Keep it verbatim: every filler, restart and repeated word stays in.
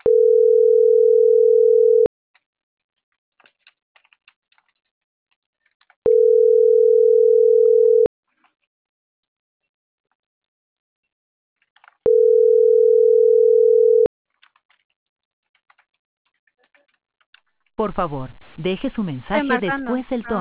Por favor, deje su Estoy mensaje marcando. después del Ah.